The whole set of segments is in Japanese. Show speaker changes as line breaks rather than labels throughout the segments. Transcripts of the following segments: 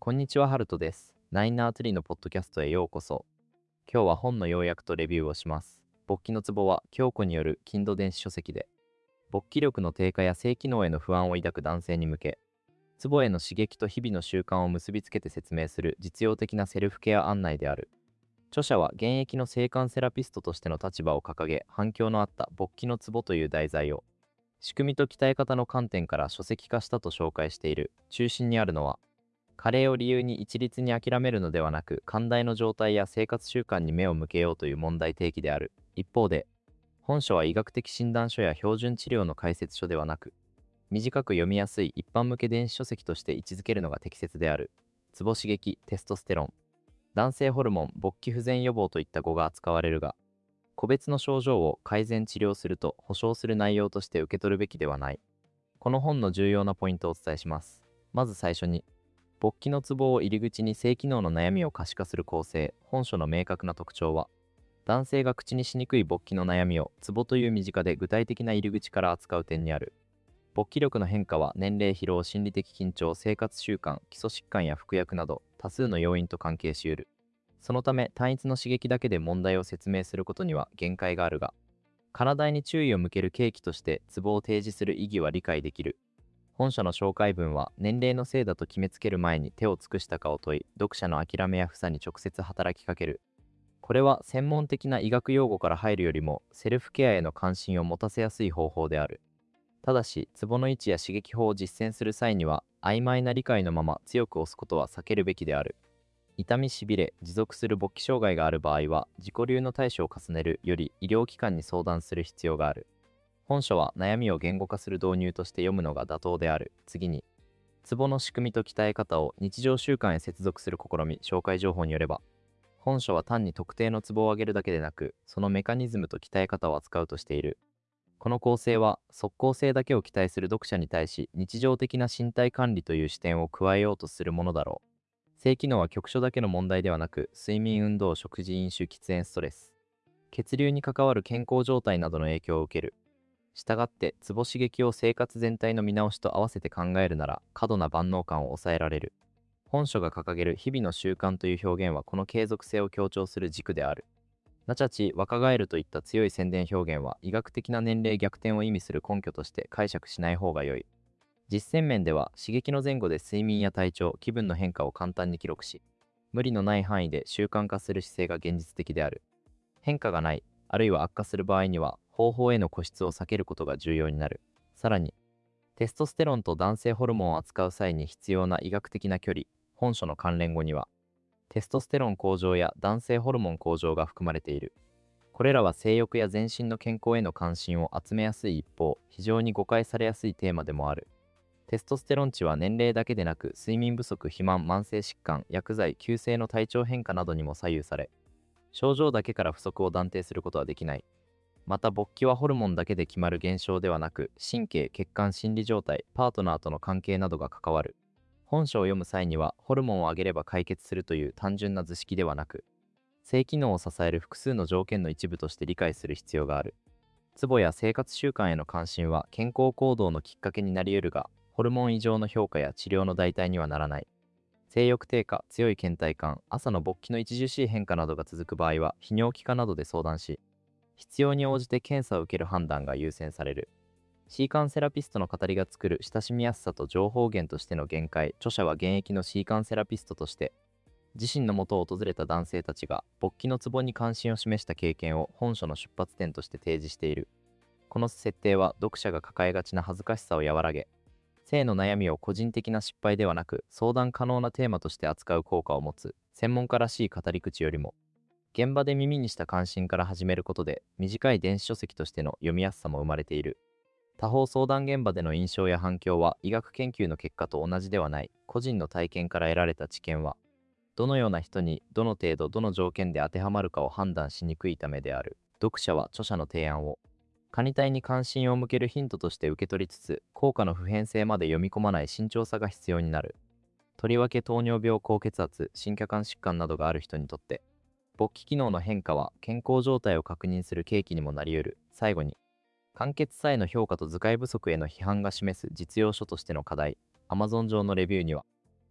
こんにちは、ハルトです。ナインナートリーのポッドキャストへようこそ。今日は本の要約とレビューをします。勃起のツボは強固によるKindle電子書籍で、勃起力の低下や性機能への不安を抱く男性に向け、ツボへの刺激と日々の習慣を結びつけて説明する実用的なセルフケア案内である。著者は現役の性感セラピストとしての立場を掲げ、反響のあった勃起のツボという題材を、仕組みと鍛え方の観点から書籍化したと紹介している。中心にあるのは、加齢を理由に一律に諦めるのではなく、寛大の状態や生活習慣に目を向けようという問題提起である。一方で、本書は医学的診断書や標準治療の解説書ではなく、短く読みやすい一般向け電子書籍として位置づけるのが適切である。ツボ刺激、テストステロン、男性ホルモン、勃起不全予防といった語が扱われるが、個別の症状を改善治療すると保証する内容として受け取るべきではない。この本の重要なポイントをお伝えします。まず最初に、勃起のツボを入り口に性機能の悩みを可視化する構成。本書の明確な特徴は、男性が口にしにくい勃起の悩みをツボという身近で具体的な入り口から扱う点にある。勃起力の変化は年齢、疲労、心理的緊張、生活習慣、基礎疾患や服薬など多数の要因と関係し得る。そのため単一の刺激だけで問題を説明することには限界があるが、体に注意を向ける契機としてツボを提示する意義は理解できる。本書の紹介文は年齢のせいだと決めつける前に手を尽くしたかを問い、読者の諦めや不作に直接働きかける。これは専門的な医学用語から入るよりもセルフケアへの関心を持たせやすい方法である。ただし、ツボの位置や刺激法を実践する際には、曖昧な理解のまま強く押すことは避けるべきである。痛みしびれ、持続する勃起障害がある場合は、自己流の対処を重ねるより医療機関に相談する必要がある。本書は悩みを言語化する導入として読むのが妥当である。次に、ツボの仕組みと鍛え方を日常習慣へ接続する試み。紹介情報によれば、本書は単に特定のツボを上げるだけでなく、そのメカニズムと鍛え方を扱うとしている。この構成は、即効性だけを期待する読者に対し、日常的な身体管理という視点を加えようとするものだろう。性機能は局所だけの問題ではなく、睡眠、運動、食事、飲酒、喫煙、ストレス、血流に関わる健康状態などの影響を受ける。したがって、ツボ刺激を生活全体の見直しと合わせて考えるなら、過度な万能感を抑えられる。本書が掲げる日々の習慣という表現はこの継続性を強調する軸である。ナチャチ、若返るといった強い宣伝表現は医学的な年齢逆転を意味する根拠として解釈しない方が良い。実践面では刺激の前後で睡眠や体調、気分の変化を簡単に記録し、無理のない範囲で習慣化する姿勢が現実的である。変化がない、あるいは悪化する場合には方法への固執を避けることが重要になる。さらに、テストステロンと男性ホルモンを扱う際に必要な医学的な距離。本書の関連語には、テストステロン向上や男性ホルモン向上が含まれている。これらは性欲や全身の健康への関心を集めやすい一方、非常に誤解されやすいテーマでもある。テストステロン値は年齢だけでなく、睡眠不足、肥満、慢性疾患、薬剤、急性の体調変化などにも左右され、症状だけから不足を断定することはできない。また、勃起はホルモンだけで決まる現象ではなく、神経、血管、心理状態、パートナーとの関係などが関わる。本書を読む際には、ホルモンを上げれば解決するという単純な図式ではなく、性機能を支える複数の条件の一部として理解する必要がある。ツボや生活習慣への関心は健康行動のきっかけになり得るが、ホルモン異常の評価や治療の代替にはならない。性欲低下、強い倦怠感、朝の勃起の著しい変化などが続く場合は、泌尿器科などで相談し、必要に応じて検査を受ける判断が優先される。シーカンセラピストの語りが作る親しみやすさと情報源としての限界。著者は現役のシーカンセラピストとして、自身の元を訪れた男性たちが勃起のツボに関心を示した経験を本書の出発点として提示している。この設定は読者が抱えがちな恥ずかしさを和らげ、性の悩みを個人的な失敗ではなく相談可能なテーマとして扱う効果を持つ。専門家らしい語り口よりも、現場で耳にした関心から始めることで、短い電子書籍としての読みやすさも生まれている。他方、相談現場での印象や反響は医学研究の結果と同じではない。個人の体験から得られた知見は、どのような人にどの程度どの条件で当てはまるかを判断しにくいためである。読者は著者の提案をカニ体に関心を向けるヒントとして受け取りつつ、効果の普遍性まで読み込まない慎重さが必要になる。とりわけ糖尿病、高血圧、心血管疾患などがある人にとって、勃起機能の変化は健康状態を確認する契機にもなり得る。最後に、間欠さへの評価と図解不足への批判が示す実用書としての課題。Amazon 上のレビューには、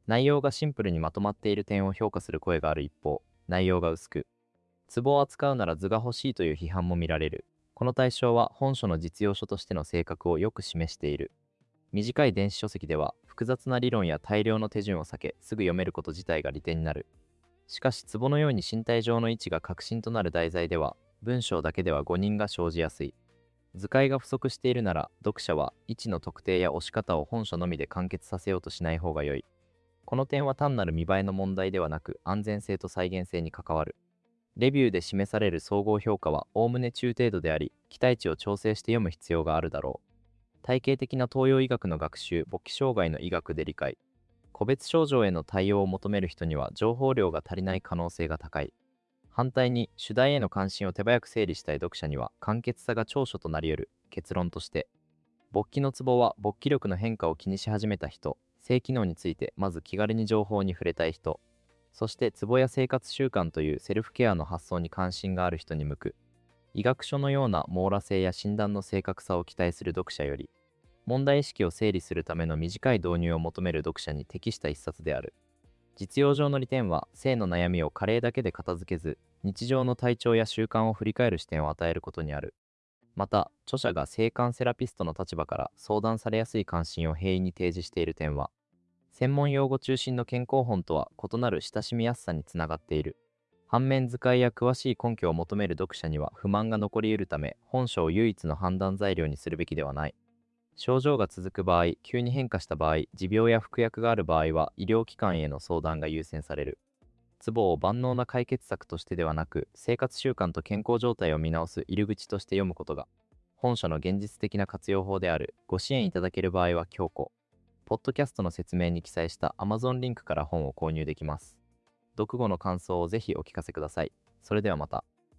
内容がシンプルにまとまっている点を評価する声がある一方、内容が薄く、壺を扱うなら図が欲しいという批判も見られる。この対象は本書の実用書としての性格をよく示している。短い電子書籍では複雑な理論や大量の手順を避け、すぐ読めること自体が利点になる。しかし壺のように身体上の位置が核心となる題材では、文章だけでは誤認が生じやすい。図解が不足しているなら、読者は位置の特定や押し方を本書のみで完結させようとしない方が良い。この点は単なる見栄えの問題ではなく、安全性と再現性に関わる。レビューで示される総合評価はおおむね中程度であり、期待値を調整して読む必要があるだろう。体系的な東洋医学の学習、勃起障害の医学で理解。個別症状への対応を求める人には情報量が足りない可能性が高い。反対に、主題への関心を手早く整理したい読者には簡潔さが長所となり得る。結論として、勃起のツボは勃起力の変化を気にし始めた人、性機能についてまず気軽に情報に触れたい人、そしてツボや生活習慣というセルフケアの発想に関心がある人に向く。医学書のような網羅性や診断の正確さを期待する読者より、問題意識を整理するための短い導入を求める読者に適した一冊である。実用上の利点は、性の悩みを加齢だけで片付けず、日常の体調や習慣を振り返る視点を与えることにある。また、著者が性感セラピストの立場から相談されやすい関心を平易に提示している点は、専門用語中心の健康本とは異なる親しみやすさにつながっている。反面、図解や詳しい根拠を求める読者には不満が残り得るため、本書を唯一の判断材料にするべきではない。症状が続く場合、急に変化した場合、持病や服薬がある場合は医療機関への相談が優先される。ツボを万能な解決策としてではなく、生活習慣と健康状態を見直す入り口として読むことが、本書の現実的な活用法である。ご支援いただける場合は強固。ポッドキャストの説明に記載した Amazon リンクから本を購入できます。読後の感想をぜひお聞かせください。それではまた。